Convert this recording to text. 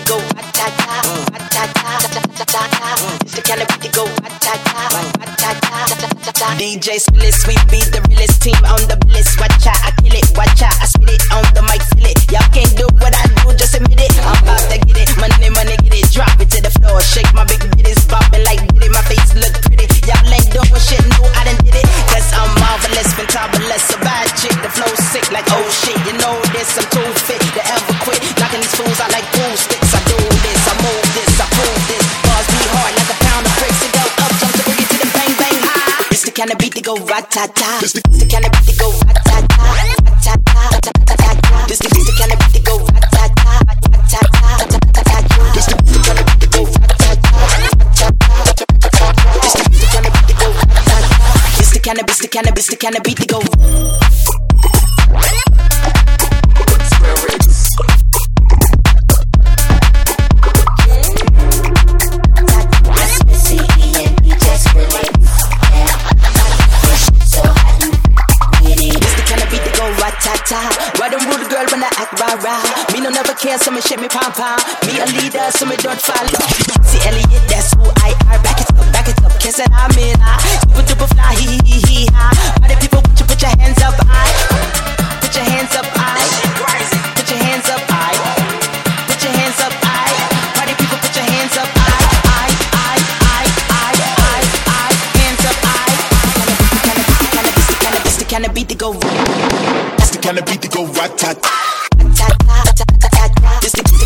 go ra-ta-ta, ra-ta-ta. It's the kind of beat that go ra-ta-ta, ra-ta-ta. DJ Skillis, we be the realest team on the list. Watch out, I kill it, watch out, I spit it on the mic, feel it. Y'all can't do what I do, just admit it. I'm about to get it, money, get it. Drop it to the floor, shake my big bitties, bopping like did it. My face look pretty, y'all ain't doing shit, no, I done did it. Cause I'm marvelous, fantabulous, a bad chick. The flow sick like oh shit, you know this, I'm too fit to ever quit. Knocking these fools out like pool sticks. I do this, I move this, I prove this. Bars be hard like a pound of bricks. It go up, jump to boogie to the bang bang high. It's the kind of beat that go ra-ta-ta. It's the kind of beat that go ra-ta-ta, ra-ta-ta. This the kind of beat that go ra-ta-ta, ra-ta-ta. This the kind of beat that go ra-ta-ta, ra-ta-ta. This the kind of beat that go ra-ta-ta. It's the kind of beat that go. Why don't rule the girl when I act rah-rah? Me no never care, so me shake me pom-pom. Me a leader, so me don't follow. See Elliot, that's who I are. Back it up, kiss it, I'm in. Super duper fly, hee-hee-hee-ha. Why the people want you put your hands up, put your hands up, put your hands up, put your hands up, Why the people put your hands up, hands up, It's the kind of beat that go. Kind of beat to go rat-tat. This the